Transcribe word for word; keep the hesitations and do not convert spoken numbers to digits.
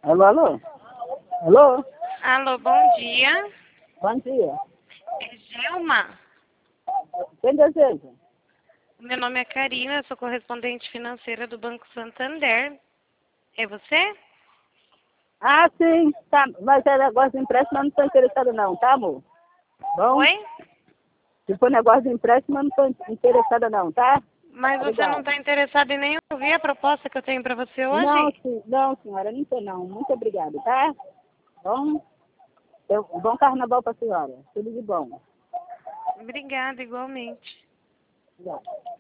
Alô, alô? Alô? Alô, bom dia. Bom dia. É Gelma? Quem deseja? Meu nome é Karina, eu sou correspondente financeira do Banco Santander. É você? Ah, sim. Tá. Mas é negócio de empréstimo, eu não estou interessada não, tá, amor? Bom? Oi? Se for negócio de empréstimo, eu não estou interessada não, tá? Mas você não Obrigada. está interessado em nem ouvir a proposta que eu tenho para você Não, hoje? sim, não, senhora, não estou não. Muito obrigada, tá? Bom? Eu, bom carnaval para a senhora. Tudo de bom. Obrigada, igualmente. Obrigada.